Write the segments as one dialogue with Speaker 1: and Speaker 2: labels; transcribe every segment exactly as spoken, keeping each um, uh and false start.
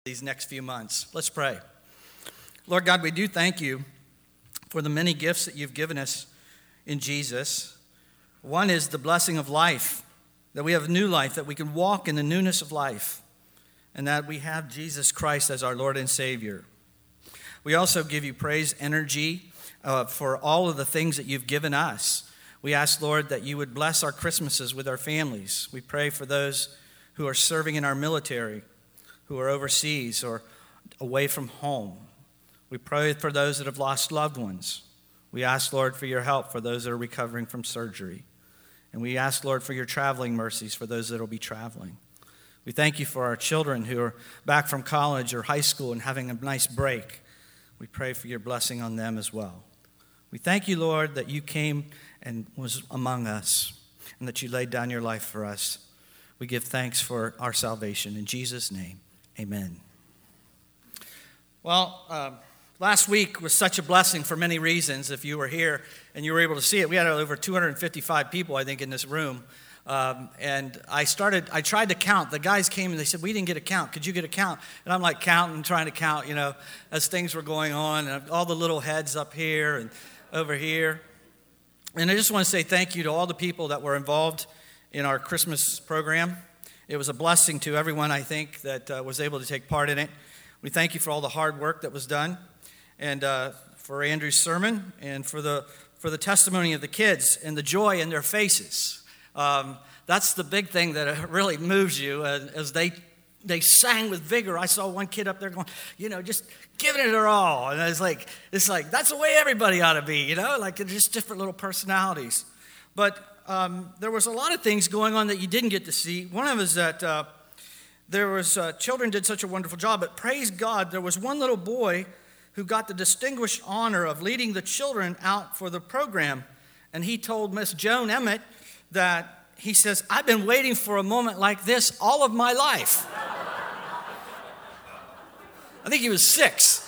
Speaker 1: these next few months. Let's pray. Lord God, we do thank you for the many gifts that you've given us in Jesus. One is the blessing of life, that we have new life, that we can walk in the newness of life, and that we have Jesus Christ as our Lord and Savior. We also give you praise, energy uh, for all of the things that you've given us. We ask, Lord, that you would bless our Christmases with our families. We pray for those who are serving in our military, who are overseas or away from home. We pray for those that have lost loved ones. We ask, Lord, for your help for those that are recovering from surgery. And we ask, Lord, for your traveling mercies for those that will be traveling. We thank you for our children who are back from college or high school and having a nice break. We pray for your blessing on them as well. We thank you, Lord, that you came and was among us and that you laid down your life for us. We give thanks for our salvation. In Jesus' name, amen. Well, uh, last week was such a blessing for many reasons. If you were here and you were able to see it, we had over two hundred fifty-five people, I think, in this room. Um, and I started, I tried to count. The guys came and they said, we didn't get a count. Could you get a count? And I'm like counting, trying to count, you know, as things were going on. And all the little heads up here and over here. And I just want to say thank you to all the people that were involved in our Christmas program. It was a blessing to everyone, I think, that uh, was able to take part in it. We thank you for all the hard work that was done, and uh, for Andrew's sermon, and for the for the testimony of the kids and the joy in their faces. Um, that's the big thing that really moves you, uh, as they they sang with vigor. I saw one kid up there going, you know, just giving it their all, and I was like, it's like that's the way everybody ought to be, you know, like just different little personalities. But um, there was a lot of things going on that you didn't get to see. One of them is that uh, there was uh, children did such a wonderful job, but praise God, there was one little boy who got the distinguished honor of leading the children out for the program, and he told Miss Joan Emmett that he says, I've been waiting for a moment like this all of my life. I think he was six.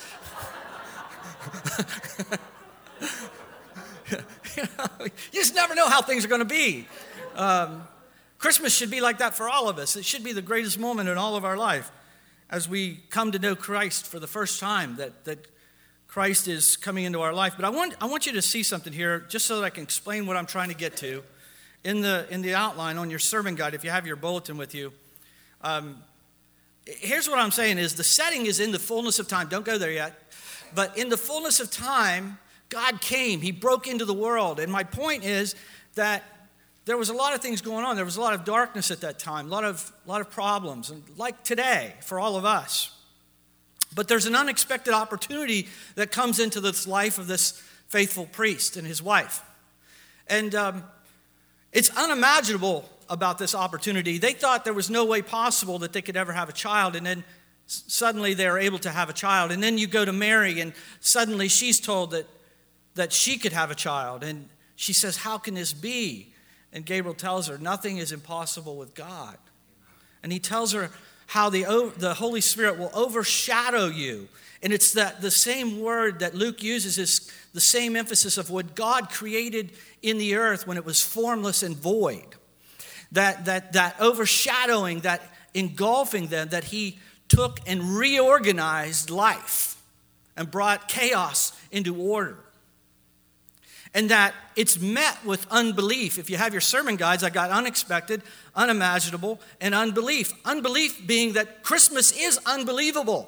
Speaker 1: You know, you just never know how things are going to be. Um, Christmas should be like that for all of us. It should be the greatest moment in all of our life as we come to know Christ for the first time, that, that Christ is coming into our life. But I want, I want you to see something here just so that I can explain what I'm trying to get to. In the, in the outline on your sermon guide, if you have your bulletin with you, um, here's what I'm saying is the setting is in the fullness of time. Don't go there yet. But in the fullness of time, God came. He broke into the world. And my point is that there was a lot of things going on. There was a lot of darkness at that time, a lot of, a lot of problems, and like today for all of us. But there's an unexpected opportunity that comes into this life of this faithful priest and his wife. And um, it's unimaginable about this opportunity. They thought there was no way possible that they could ever have a child, and then suddenly they're able to have a child. And then you go to Mary, and suddenly she's told that, that she could have a child. And she says, how can this be? And Gabriel tells her, nothing is impossible with God. And he tells her how the, the Holy Spirit will overshadow you. And it's that the same word that Luke uses is the same emphasis of what God created in the earth when it was formless and void. That, that, that overshadowing, that engulfing them, that he took and reorganized life and brought chaos into order. And that it's met with unbelief. If you have your sermon guides, I got unexpected, unimaginable, and unbelief. Unbelief being that Christmas is unbelievable.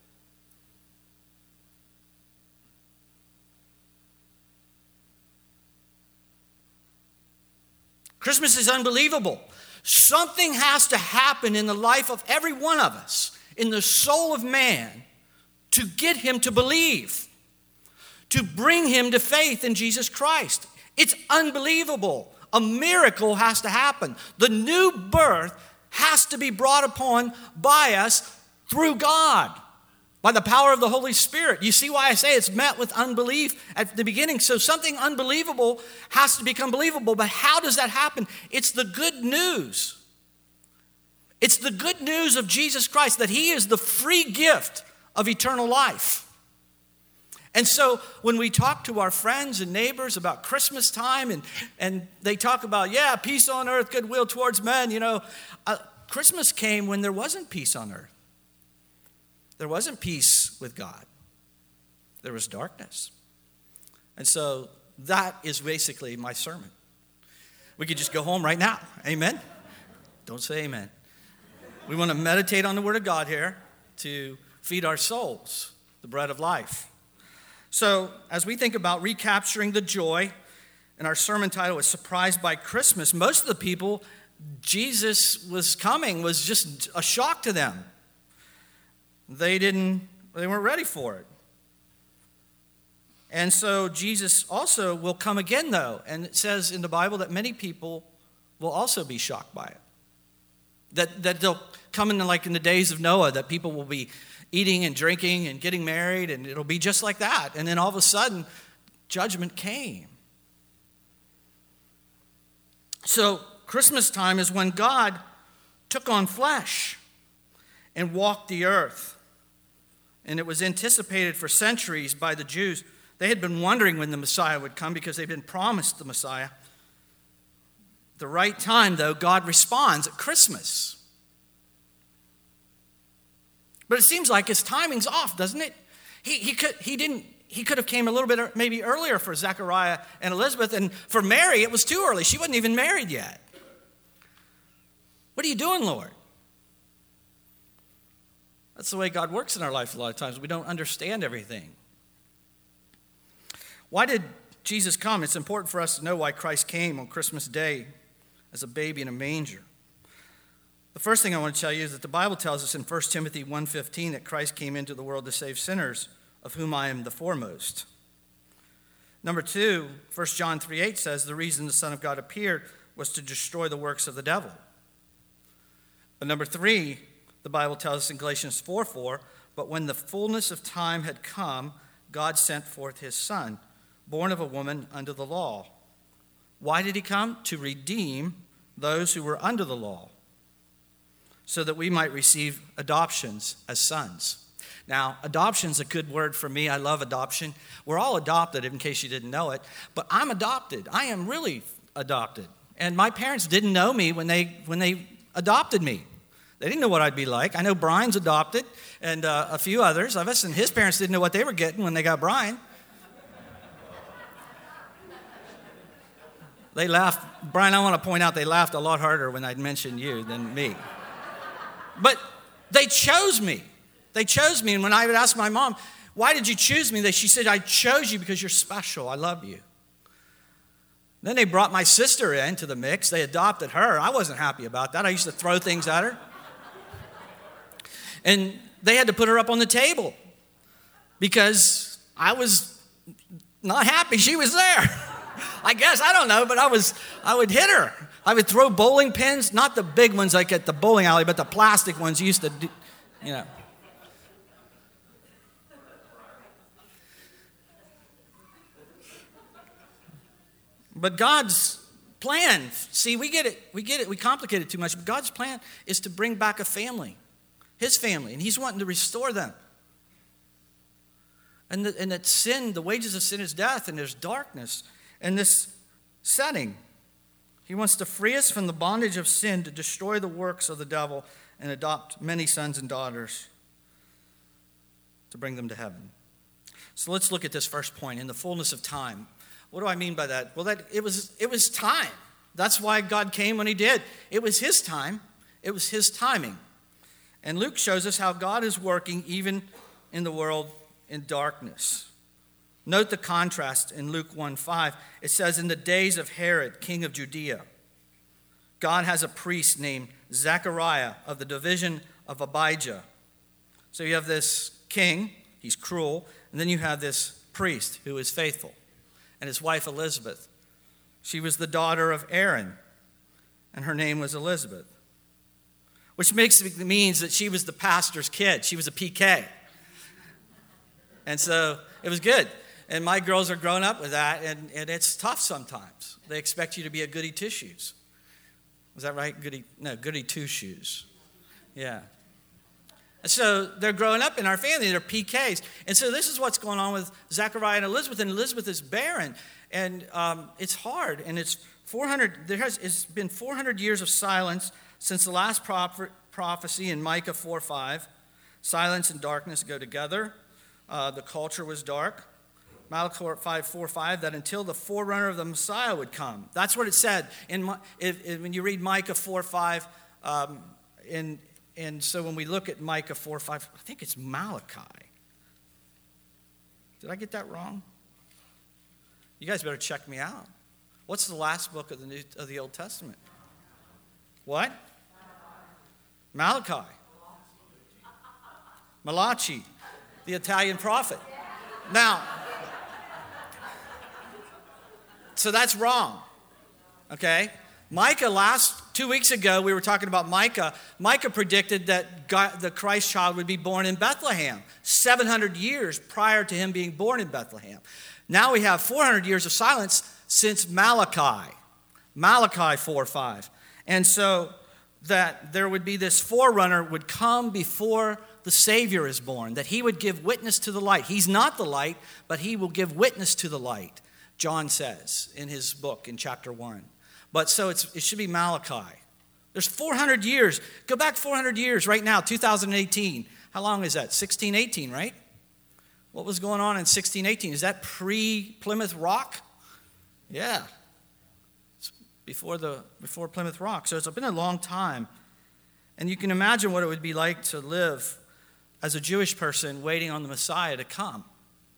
Speaker 1: Christmas is unbelievable. Something has to happen in the life of every one of us, in the soul of man, to get him to believe, to bring him to faith in Jesus Christ. It's unbelievable. A miracle has to happen. The new birth has to be brought upon by us through God, by the power of the Holy Spirit. You see why I say it's met with unbelief at the beginning. So something unbelievable has to become believable. But how does that happen? It's the good news. It's the good news of Jesus Christ, that he is the free gift of eternal life. And so when we talk to our friends and neighbors about Christmas time, and, and they talk about, yeah, peace on earth, goodwill towards men, you know, uh, Christmas came when there wasn't peace on earth. there wasn't peace with God. There was darkness. And so that is basically my sermon. We could just go home right now. Amen? Don't say amen. We want to meditate on the Word of God here to feed our souls, the bread of life. So as we think about recapturing the joy, and our sermon title is Surprised by Christmas, most of the people, Jesus was coming was just a shock to them. They didn't, they weren't ready for it. And so Jesus also will come again, though. And it says in the Bible that many people will also be shocked by it. That, that they'll come in like in the days of Noah, that people will be eating and drinking and getting married, and it'll be just like that. And then all of a sudden, judgment came. So Christmas time is when God took on flesh and walked the earth. And it was anticipated for centuries by the Jews. They had been wondering when the Messiah would come because they'd been promised the Messiah. The right time, though, God responds at Christmas. But it seems like his timing's off, doesn't it? He, he, could, he, didn't, he could have came a little bit maybe earlier for Zechariah and Elizabeth. And for Mary, it was too early. She wasn't even married yet. What are you doing, Lord? That's the way God works in our life a lot of times. We don't understand everything. Why did Jesus come? It's important for us to know why Christ came on Christmas Day as a baby in a manger. The first thing I want to tell you is that the Bible tells us in First Timothy one fifteen that Christ came into the world to save sinners, of whom I am the foremost. Number two, First John three eight says the reason the Son of God appeared was to destroy the works of the devil. But number three, the Bible tells us in Galatians four four, but when the fullness of time had come, God sent forth his Son, born of a woman under the law. Why did he come? To redeem those who were under the law, so that we might receive adoptions as sons. Now, adoption's a good word for me. I love adoption. We're all adopted, in case you didn't know it. But I'm adopted. I am really adopted. And my parents didn't know me when they when they adopted me. They didn't know what I'd be like. I know Brian's adopted, and uh, a few others of us, and his parents didn't know what they were getting when they got Brian. They laughed. Brian, I want to point out they laughed a lot harder when I'd mentioned you than me. But they chose me. They chose me. And when I would ask my mom, why did you choose me? She said, I chose you because you're special. I love you. Then they brought my sister into the mix. They adopted her. I wasn't happy about that. I used to throw things at her. And they had to put her up on the table because I was not happy she was there. I guess, I don't know, but I was, I would hit her. I would throw bowling pins, not the big ones like at the bowling alley, but the plastic ones used to do, you know. But God's plan, see, we get it, we get it, we complicate it too much, but God's plan is to bring back a family, his family, and he's wanting to restore them. And, the, and that sin, the wages of sin is death, and there's darkness in this setting. He wants to free us from the bondage of sin, to destroy the works of the devil, and adopt many sons and daughters to bring them to heaven. So let's look at this first point, in the fullness of time. What do I mean by that? Well, that it was it was time. That's why God came when he did. It was his time. It was his timing. And Luke shows us how God is working even in the world in darkness. Note the contrast in Luke one five. It says, in the days of Herod, king of Judea, God has a priest named Zechariah of the division of Abijah. So you have this king, he's cruel, and then you have this priest who is faithful. And his wife Elizabeth. She was the daughter of Aaron, and her name was Elizabeth. Which makes it means that she was the pastor's kid. She was a P K. And so it was good. And my girls are grown up with that, and, and it's tough sometimes. They expect you to be a goody two-shoes. Was that right? Goody, no, goody two-shoes. Yeah. And so they're growing up in our family. They're P Ks. And so this is what's going on with Zechariah and Elizabeth. And Elizabeth is barren. And um, it's hard. And it's four hundred. There has it's been four hundred years of silence since the last prophet, prophecy in Micah four five. Silence and darkness go together. Uh, the culture was dark. Malachi five four five, that until the forerunner of the Messiah would come. That's what it said. In, if, if, when you read Micah four five, um, in, and so when we look at Micah four five, I think it's Malachi. Did I get that wrong? You guys better check me out. What's the last book of the New, of the Old Testament? What? Malachi. Malachi, the Italian prophet. Now, so that's wrong, okay? Micah, last, two weeks ago, we were talking about Micah. Micah predicted that God, the Christ child would be born in Bethlehem, seven hundred years prior to him being born in Bethlehem. Now we have four hundred years of silence since Malachi, Malachi four five. And so that there would be this forerunner would come before the Savior is born, that he would give witness to the light. He's not the light, but he will give witness to the light, John says in his book in chapter one. But so it's, it should be Malachi. There's four hundred years. Go back four hundred years right now, two thousand eighteen. How long is that? sixteen eighteen, right? What was going on in sixteen eighteen? Is that pre-Plymouth Rock? Yeah. It's before, the, before Plymouth Rock. So it's been a long time. And you can imagine what it would be like to live as a Jewish person waiting on the Messiah to come.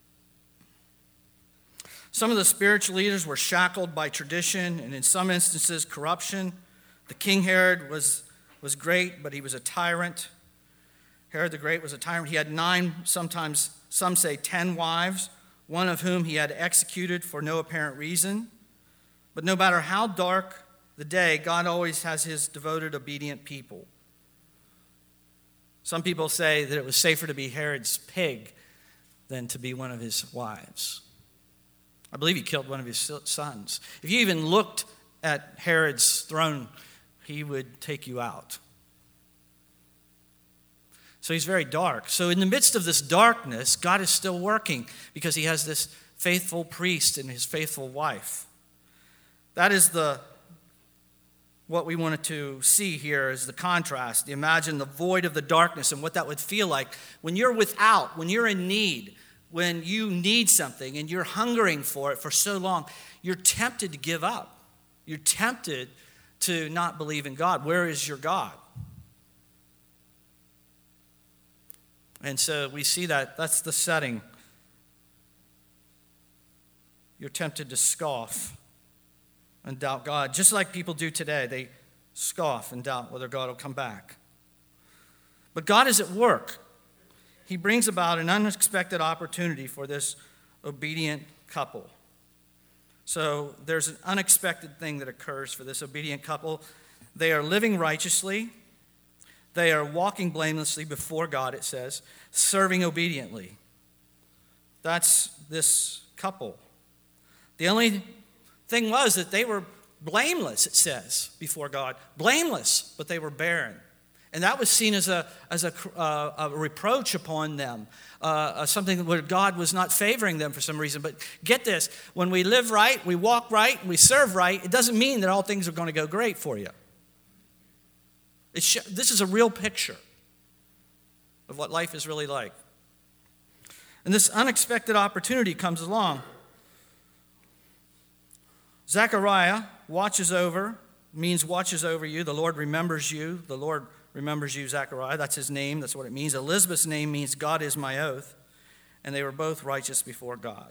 Speaker 1: Some of the spiritual leaders were shackled by tradition and in some instances corruption. The King Herod was, was great, but he was a tyrant. Herod the Great was a tyrant. He had nine, sometimes some say ten wives, one of whom he had executed for no apparent reason. But no matter how dark the day, God always has his devoted, obedient people. Some people say that it was safer to be Herod's pig than to be one of his wives. I believe he killed one of his sons. If you even looked at Herod's throne, he would take you out. So he's very dark. So in the midst of this darkness, God is still working because he has this faithful priest and his faithful wife. That is the what we wanted to see here is the contrast. Imagine the void of the darkness and what that would feel like when you're without, when you're in need. When you need something and you're hungering for it for so long, you're tempted to give up. You're tempted to not believe in God. Where is your God? And so we see that. That's the setting. You're tempted to scoff and doubt God, just like people do today. They scoff and doubt whether God will come back. But God is at work. He brings about an unexpected opportunity for this obedient couple. So there's an unexpected thing that occurs for this obedient couple. They are living righteously. They are walking blamelessly before God, it says, serving obediently. That's this couple. The only thing was that they were blameless, it says, before God. Blameless, but they were barren. And that was seen as a, as a, uh, a reproach upon them, uh, something where God was not favoring them for some reason. But get this, when we live right, we walk right, we serve right, it doesn't mean that all things are going to go great for you. It sh- this is a real picture of what life is really like. And this unexpected opportunity comes along. Zechariah watches over, means watches over you. The Lord remembers you. The Lord remembers you, Zechariah. That's his name. That's what it means. Elizabeth's name means God is my oath. And they were both righteous before God.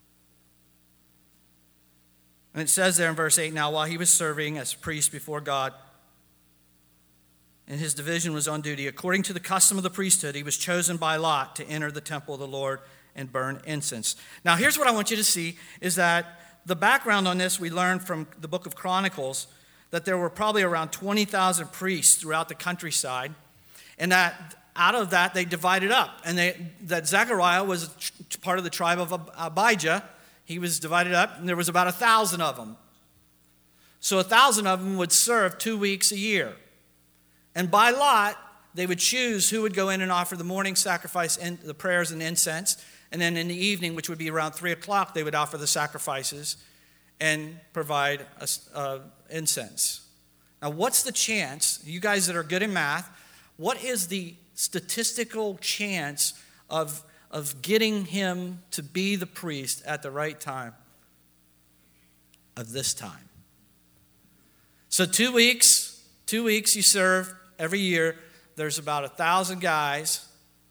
Speaker 1: And it says there in verse eight, now while he was serving as priest before God, and his division was on duty, according to the custom of the priesthood, he was chosen by lot to enter the temple of the Lord and burn incense. Now here's what I want you to see, is that the background on this we learned from the book of Chronicles, that there were probably around twenty thousand priests throughout the countryside, and that out of that they divided up, and they, that Zechariah was part of the tribe of Abijah. He was divided up, and there was about a thousand of them. So a thousand of them would serve two weeks a year, and by lot they would choose who would go in and offer the morning sacrifice and the prayers and incense, and then in the evening, which would be around three o'clock, they would offer the sacrifices and provide a, uh, incense. Now, what's the chance, you guys that are good in math, what is the statistical chance of, of getting him to be the priest at the right time of this time. So two weeks, two weeks you serve every year. There's about a thousand guys.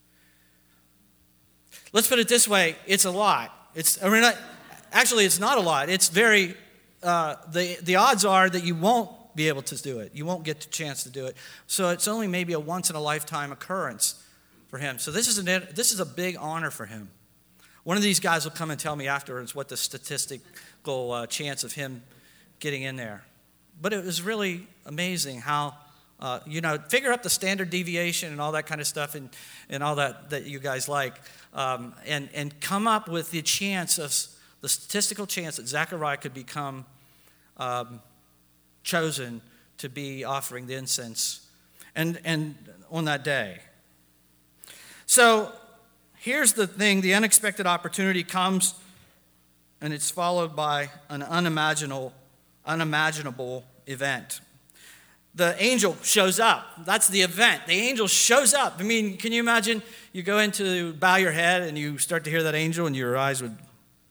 Speaker 1: Let's put it this way, it's a lot. It's I mean, not, actually, it's not a lot. It's very, uh, the, the odds are that you won't be able to do it. You won't get the chance to do it. So it's only maybe a once-in-a-lifetime occurrence for him. So this is, an, this is a big honor for him. One of these guys will come and tell me afterwards what the statistical uh, chance of him getting in there. But it was really amazing how, uh, you know, figure up the standard deviation and all that kind of stuff and, and all that that you guys like. Um, and, and come up with the chance of, the statistical chance that Zechariah could become um, chosen to be offering the incense and, and on that day. So here's the thing, the unexpected opportunity comes and it's followed by an unimaginable, unimaginable event. The angel shows up. That's the event. The angel shows up. I mean, can you imagine you go into bow your head and you start to hear that angel and your eyes would,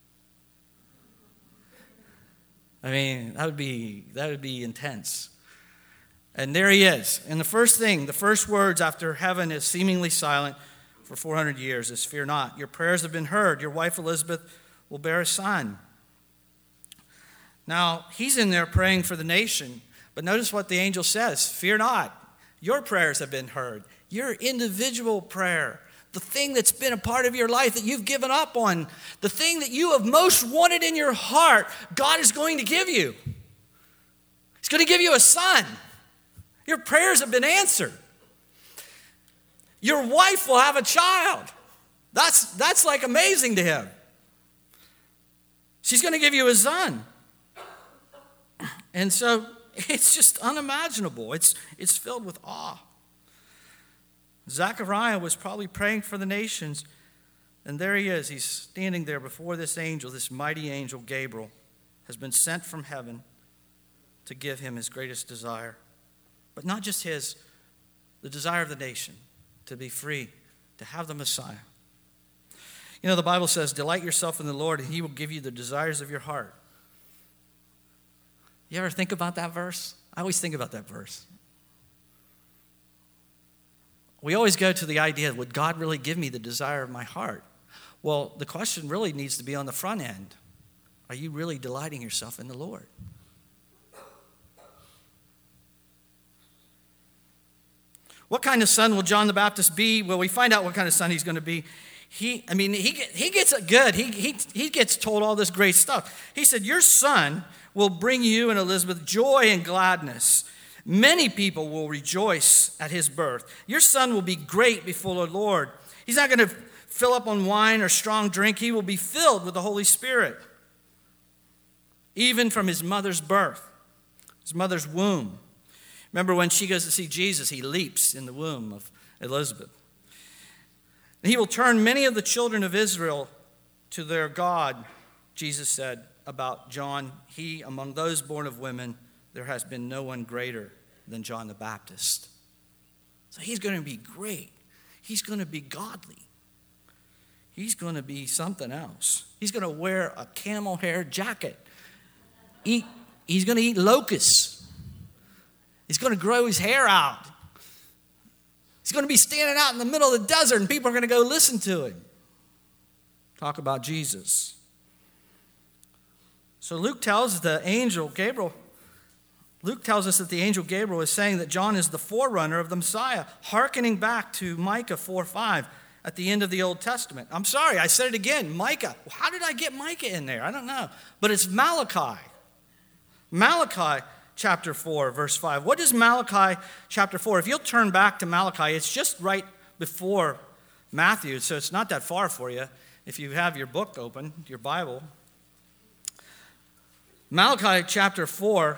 Speaker 1: I mean, that would be that would be intense. And there he is. And the first thing, the first words after heaven is seemingly silent for four hundred years is, fear not. Your prayers have been heard. Your wife Elizabeth will bear a son. Now, he's in there praying for the nation. But notice what the angel says. Fear not. Your prayers have been heard. Your individual prayer. The thing that's been a part of your life that you've given up on. The thing that you have most wanted in your heart. God is going to give you. He's going to give you a son. Your prayers have been answered. Your wife will have a child. That's, that's like amazing to him. She's going to give you a son. And so it's just unimaginable. It's, it's filled with awe. Zechariah was probably praying for the nations, and there he is. He's standing there before this angel, this mighty angel, Gabriel, has been sent from heaven to give him his greatest desire. But not just his, the desire of the nation, to be free, to have the Messiah. You know, the Bible says, delight yourself in the Lord, and he will give you the desires of your heart. You ever think about that verse? I always think about that verse. We always go to the idea, would God really give me the desire of my heart? Well, the question really needs to be on the front end. Are you really delighting yourself in the Lord? What kind of son will John the Baptist be? Well, we find out what kind of son he's going to be. He, I mean, he, he gets it good. He, he, he gets told all this great stuff. He said, your son will bring you and Elizabeth joy and gladness. Many people will rejoice at his birth. Your son will be great before the Lord. He's not going to fill up on wine or strong drink. He will be filled with the Holy Spirit, even from his mother's birth, his mother's womb. Remember when she goes to see Jesus, he leaps in the womb of Elizabeth. And he will turn many of the children of Israel to their God, Jesus said about John. He, among those born of women, there has been no one greater than John the Baptist. So he's going to be great. He's going to be godly. He's going to be something else. He's going to wear a camel hair jacket. Eat, he's going to eat locusts. He's going to grow his hair out. He's going to be standing out in the middle of the desert and people are going to go listen to him. Talk about Jesus. So Luke tells the angel, Gabriel, Luke tells us that the angel Gabriel is saying that John is the forerunner of the Messiah, hearkening back to Micah four five at the end of the Old Testament. I'm sorry, I said it again, Micah. How did I get Micah in there? I don't know. But it's Malachi. Malachi chapter four, verse five. What is Malachi chapter four? If you'll turn back to Malachi, it's just right before Matthew, so it's not that far for you if you have your book open, your Bible. Malachi chapter four,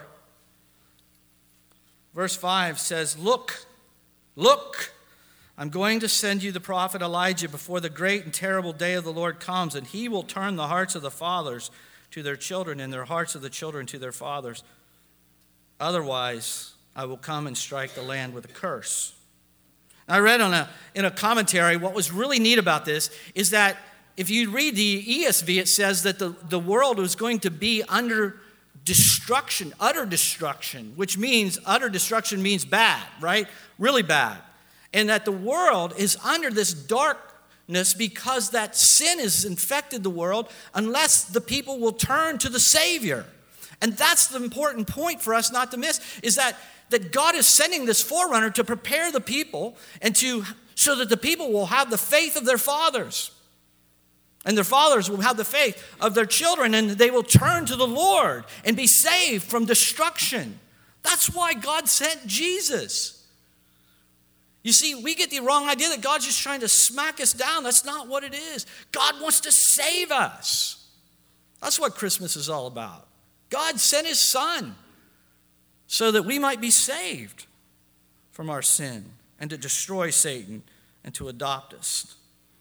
Speaker 1: verse five says, Look, look, I'm going to send you the prophet Elijah before the great and terrible day of the Lord comes, and he will turn the hearts of the fathers to their children and their hearts of the children to their fathers. Otherwise, I will come and strike the land with a curse. I read on a, in a commentary, what was really neat about this is that if you read the E S V, it says that the, the world was going to be under destruction, utter destruction, which means utter destruction means bad, right? Really bad. And that the world is under this darkness because that sin has infected the world unless the people will turn to the Savior. And that's the important point for us not to miss, is that, that God is sending this forerunner to prepare the people and to so that the people will have the faith of their fathers. And their fathers will have the faith of their children, and they will turn to the Lord and be saved from destruction. That's why God sent Jesus. You see, we get the wrong idea that God's just trying to smack us down. That's not what it is. God wants to save us. That's what Christmas is all about. God sent his Son so that we might be saved from our sin and to destroy Satan and to adopt us.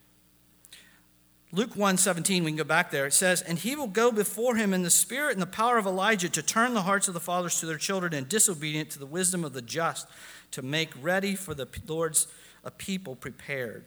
Speaker 1: Luke one seventeen, we can go back there. It says, and he will go before him in the spirit and the power of Elijah to turn the hearts of the fathers to their children and disobedient to the wisdom of the just, to make ready for the Lord's a people prepared.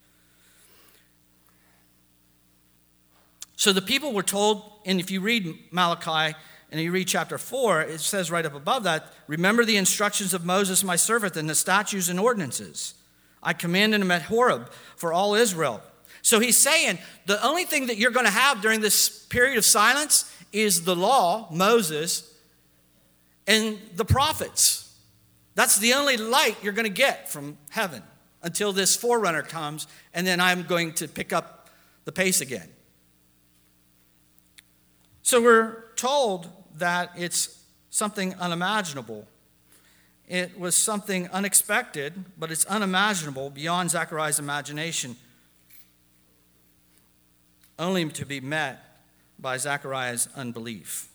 Speaker 1: So the people were told, and if you read Malachi and you read chapter four, it says right up above that, remember the instructions of Moses my servant and the statutes and ordinances I commanded him at Horeb for all Israel. So he's saying the only thing that you're going to have during this period of silence is the law, Moses, and the prophets. That's the only light you're going to get from heaven until this forerunner comes, and then I'm going to pick up the pace again. So we're told that it's something unimaginable. It was something unexpected, but it's unimaginable, beyond Zechariah's imagination, only to be met by Zechariah's unbelief.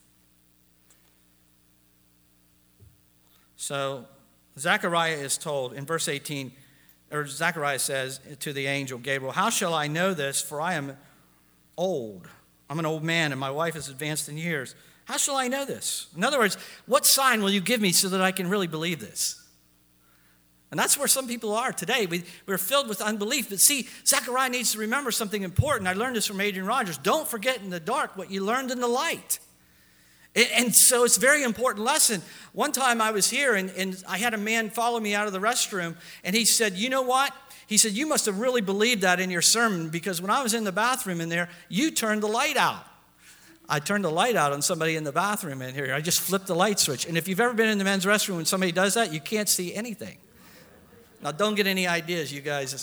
Speaker 1: So Zechariah is told in verse eighteen, or Zechariah says to the angel Gabriel, how shall I know this? For I am old. I'm an old man and my wife is advanced in years. How shall I know this? In other words, what sign will you give me so that I can really believe this? And that's where some people are today. We, we're filled with unbelief. But see, Zechariah needs to remember something important. I learned this from Adrian Rogers. Don't forget in the dark what you learned in the light. And, and so it's a very important lesson. One time I was here and, and I had a man follow me out of the restroom. And he said, you know what? He said, you must have really believed that in your sermon because when I was in the bathroom in there, you turned the light out. I turned the light out on somebody in the bathroom in here. I just flipped the light switch. And if you've ever been in the men's restroom when somebody does that, you can't see anything. Now, don't get any ideas, you guys.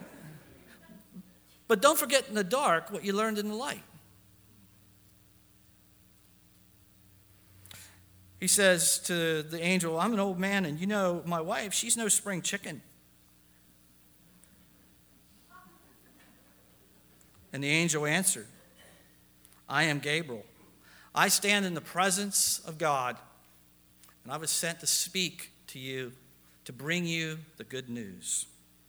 Speaker 1: But don't forget in the dark what you learned in the light. He says to the angel, I'm an old man, and you know, my wife, she's no spring chicken. And the angel answered, I am Gabriel. I stand in the presence of God, and I was sent to speak to you, to bring you the good news.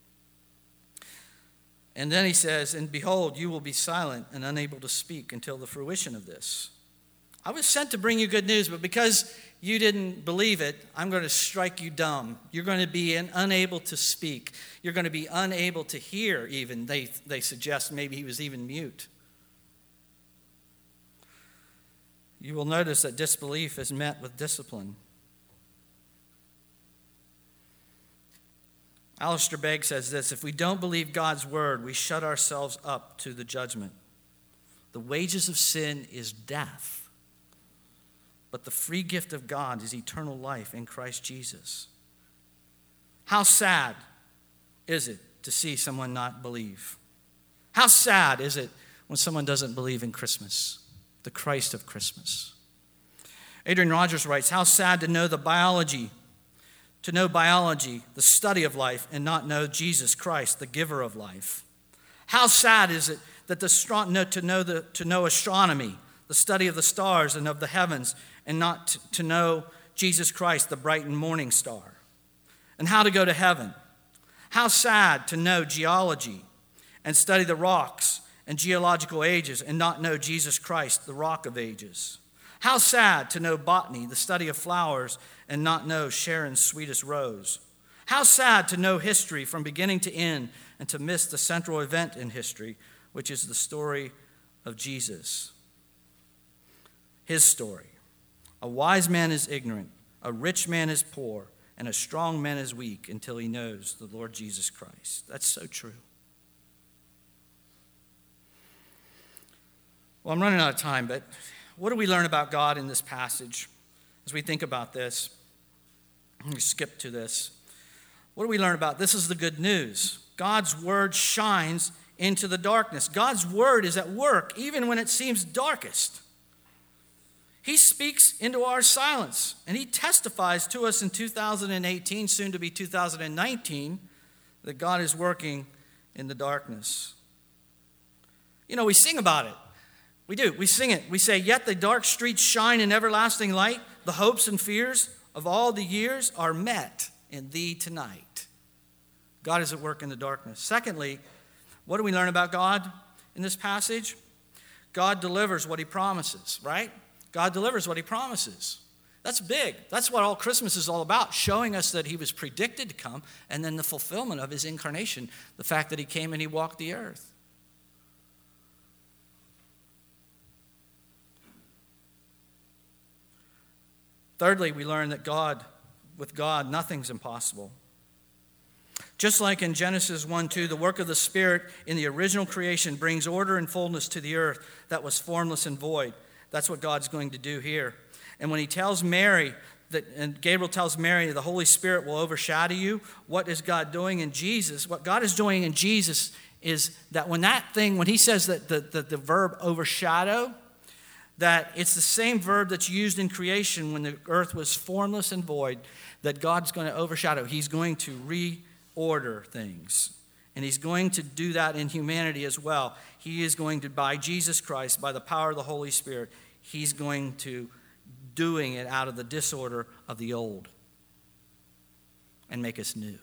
Speaker 1: And then he says, and behold, you will be silent and unable to speak until the fruition of this. I was sent to bring you good news, but because you didn't believe it, I'm going to strike you dumb. You're going to be an, unable to speak. You're going to be unable to hear even. They, they suggest maybe he was even mute. You will notice that disbelief is met with discipline. Alistair Begg says this, if we don't believe God's word, we shut ourselves up to the judgment. The wages of sin is death, but the free gift of God is eternal life in Christ Jesus. How sad is it to see someone not believe? How sad is it when someone doesn't believe in Christmas, the Christ of Christmas? Adrian Rogers writes, how sad to know the biology To know biology, the study of life, and not know Jesus Christ, the giver of life. How sad is it that the to know the to know astronomy, the study of the stars and of the heavens, and not to know Jesus Christ, the bright and morning star. And how to go to heaven. How sad to know geology and study the rocks and geological ages and not know Jesus Christ, the rock of ages. How sad to know botany, the study of flowers, and not know Sharon's sweetest rose. How sad to know history from beginning to end and to miss the central event in history, which is the story of Jesus. His story. A wise man is ignorant, a rich man is poor, and a strong man is weak until he knows the Lord Jesus Christ. That's so true. Well, I'm running out of time, but what do we learn about God in this passage as we think about this? I'm going to skip to this. What do we learn about? This is the good news. God's word shines into the darkness. God's word is at work even when it seems darkest. He speaks into our silence, and he testifies to us in two thousand eighteen, soon to be two thousand nineteen, that God is working in the darkness. You know, we sing about it. We do. We sing it. We say, yet the dark streets shine in everlasting light. The hopes and fears of all the years are met in thee tonight. God is at work in the darkness. Secondly, what do we learn about God in this passage? God delivers what he promises, right? God delivers what he promises. That's big. That's what all Christmas is all about, showing us that he was predicted to come and then the fulfillment of his incarnation, the fact that he came and he walked the earth. Thirdly, we learn that God, with God, nothing's impossible. Just like in Genesis one two, the work of the Spirit in the original creation brings order and fullness to the earth that was formless and void. That's what God's going to do here. And when he tells Mary, that, and Gabriel tells Mary, the Holy Spirit will overshadow you, what is God doing in Jesus? What God is doing in Jesus is that when that thing, when he says that the, the, the verb overshadow, that it's the same verb that's used in creation when the earth was formless and void, that God's going to overshadow. He's going to reorder things. And he's going to do that in humanity as well. He is going to, by Jesus Christ, by the power of the Holy Spirit, he's going to doing it out of the disorder of the old and make us new.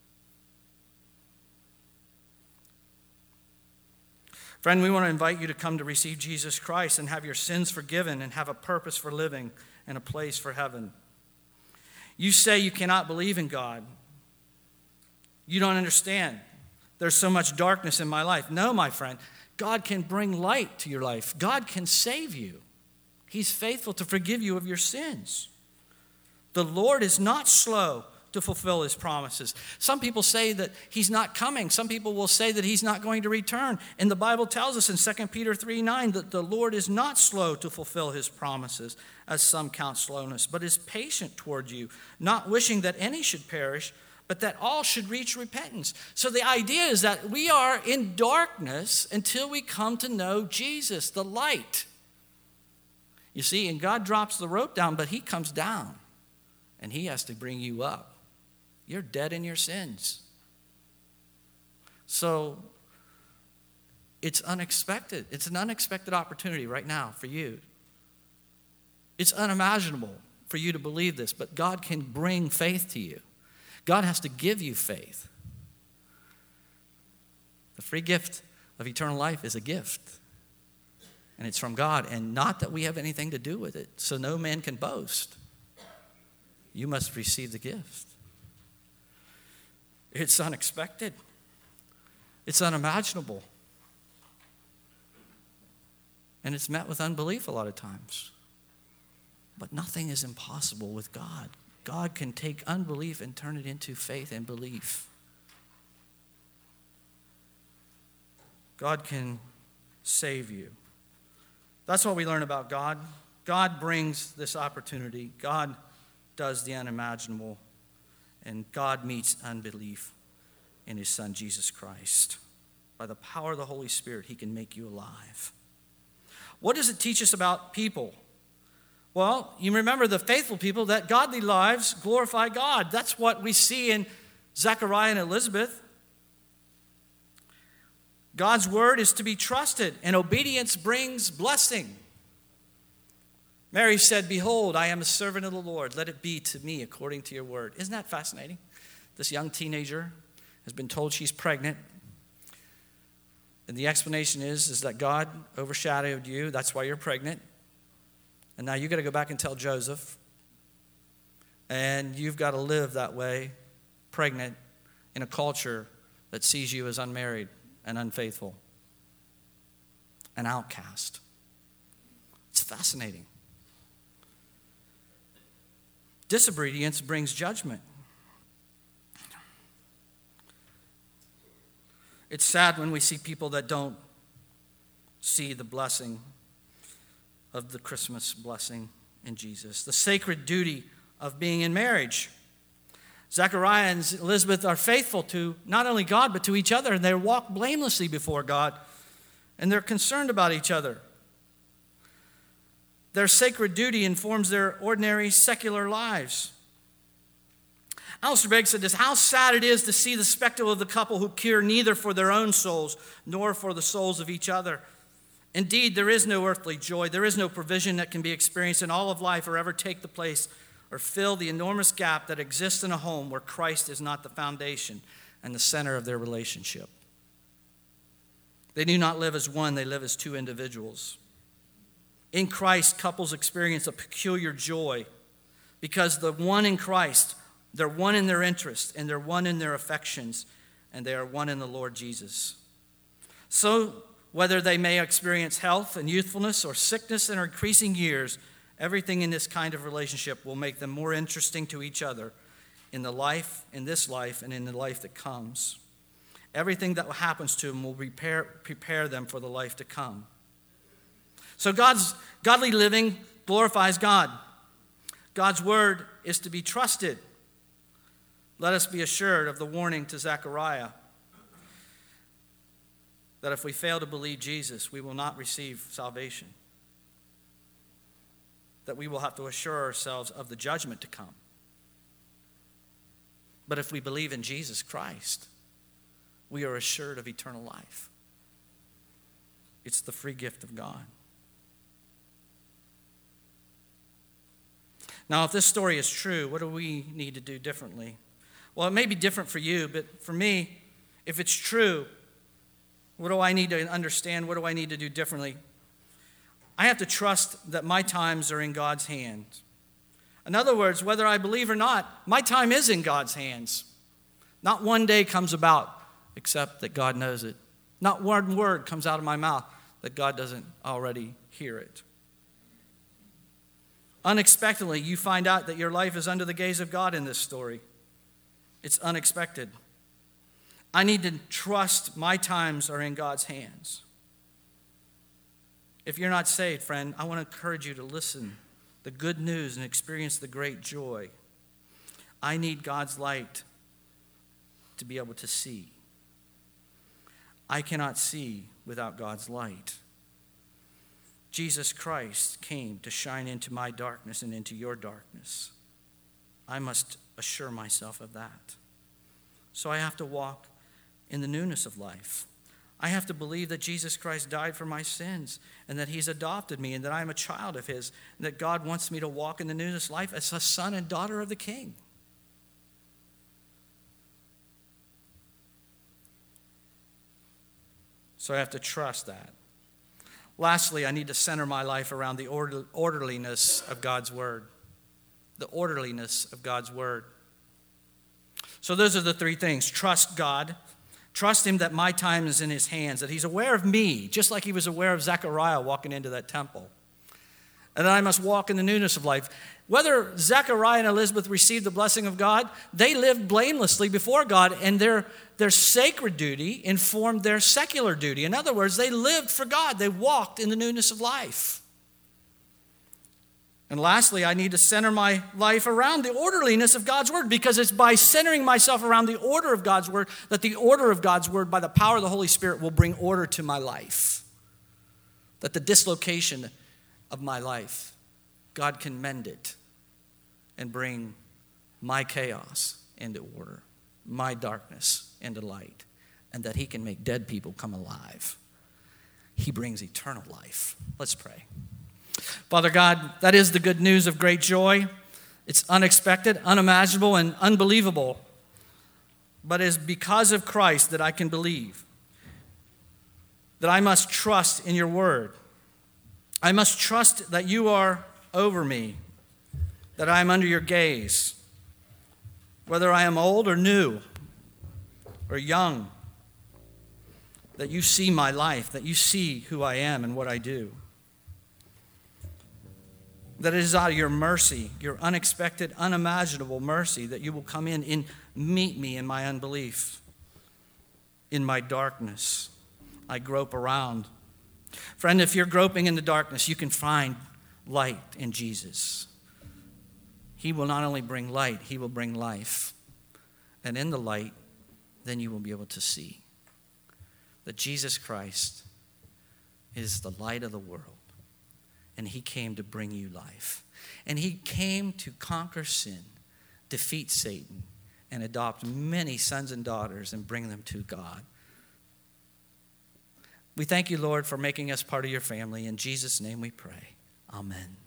Speaker 1: Friend, we want to invite you to come to receive Jesus Christ and have your sins forgiven and have a purpose for living and a place for heaven. You say you cannot believe in God. You don't understand. There's so much darkness in my life. No, my friend, God can bring light to your life. God can save you. He's faithful to forgive you of your sins. The Lord is not slow to fulfill his promises. Some people say that he's not coming. Some people will say that he's not going to return. And the Bible tells us in Second Peter three nine that the Lord is not slow to fulfill his promises, as some count slowness, but is patient toward you, not wishing that any should perish, but that all should reach repentance. So the idea is that we are in darkness until we come to know Jesus, the light. You see, and God drops the rope down, but he comes down, and he has to bring you up. You're dead in your sins. So it's unexpected. It's an unexpected opportunity right now for you. It's unimaginable for you to believe this, but God can bring faith to you. God has to give you faith. The free gift of eternal life is a gift. And it's from God, and not that we have anything to do with it, so no man can boast. You must receive the gift. It's unexpected. It's unimaginable. And it's met with unbelief a lot of times. But nothing is impossible with God. God can take unbelief and turn it into faith and belief. God can save you. That's what we learn about God. God brings this opportunity. God does the unimaginable. And God meets unbelief in his Son, Jesus Christ. By the power of the Holy Spirit, he can make you alive. What does it teach us about people? Well, you remember the faithful people, that godly lives glorify God. That's what we see in Zechariah and Elizabeth. God's word is to be trusted, and obedience brings blessing. Mary said, behold, I am a servant of the Lord. Let it be to me according to your word. Isn't that fascinating? This young teenager has been told she's pregnant. And the explanation is, is that God overshadowed you. That's why you're pregnant. And now you've got to go back and tell Joseph. And you've got to live that way pregnant in a culture that sees you as unmarried and unfaithful, an outcast. It's fascinating. Disobedience brings judgment. It's sad when we see people that don't see the blessing of the Christmas blessing in Jesus, the sacred duty of being in marriage. Zechariah and Elizabeth are faithful to not only God, but to each other, and they walk blamelessly before God, and they're concerned about each other. Their sacred duty informs their ordinary secular lives. Alistair Begg said this: how sad it is to see the spectacle of the couple who care neither for their own souls nor for the souls of each other. Indeed, there is no earthly joy, there is no provision that can be experienced in all of life or ever take the place or fill the enormous gap that exists in a home where Christ is not the foundation and the center of their relationship. They do not live as one, they live as two individuals. In Christ, couples experience a peculiar joy because the one in Christ, they're one in their interests and they're one in their affections, and they are one in the Lord Jesus. So, whether they may experience health and youthfulness or sickness in increasing years, everything in this kind of relationship will make them more interesting to each other in the life, in this life, and in the life that comes. Everything that happens to them will prepare, prepare them for the life to come. So God's godly living glorifies God. God's word is to be trusted. Let us be assured of the warning to Zechariah that if we fail to believe Jesus, we will not receive salvation. That we will have to assure ourselves of the judgment to come. But if we believe in Jesus Christ, we are assured of eternal life. It's the free gift of God. Now, if this story is true, what do we need to do differently? Well, it may be different for you, but for me, if it's true, what do I need to understand? What do I need to do differently? I have to trust that my times are in God's hands. In other words, whether I believe or not, my time is in God's hands. Not one day comes about except that God knows it. Not one word comes out of my mouth that God doesn't already hear it. Unexpectedly, you find out that your life is under the gaze of God in this story. It's unexpected. I need to trust my times are in God's hands. If you're not saved, friend, I want to encourage you to listen the good news and experience the great joy. I need God's light to be able to see. I cannot see without God's light. Jesus Christ came to shine into my darkness and into your darkness. I must assure myself of that. So I have to walk in the newness of life. I have to believe that Jesus Christ died for my sins and that he's adopted me and that I'm a child of his and that God wants me to walk in the newness of life as a son and daughter of the King. So I have to trust that. Lastly, I need to center my life around the order, orderliness of God's word. The orderliness of God's word. So those are the three things. Trust God. Trust him that my time is in his hands, that he's aware of me, just like he was aware of Zechariah walking into that temple. And that I must walk in the newness of life. Whether Zechariah and Elizabeth received the blessing of God, they lived blamelessly before God, and their, their sacred duty informed their secular duty. In other words, they lived for God. They walked in the newness of life. And lastly, I need to center my life around the orderliness of God's word, because it's by centering myself around the order of God's word that the order of God's word, by the power of the Holy Spirit, will bring order to my life. That the dislocation of my life, God can mend it and bring my chaos into order, my darkness into light, and that he can make dead people come alive. He brings eternal life. Let's pray. Father God, that is the good news of great joy. It's unexpected, unimaginable, and unbelievable. But it is because of Christ that I can believe. That I must trust in your word. I must trust that you are over me. That I am under your gaze. whether I am old or new or young, that you see my life, that you see who I am and what I do. That it is out of your mercy, your unexpected, unimaginable mercy, that you will come in and meet me in my unbelief, in my darkness. I grope around. Friend, if you're groping in the darkness, you can find light in Jesus. He will not only bring light, he will bring life. And in the light, then you will be able to see that Jesus Christ is the light of the world. And he came to bring you life. And he came to conquer sin, defeat Satan, and adopt many sons and daughters and bring them to God. We thank you, Lord, for making us part of your family. In Jesus' name we pray. Amen.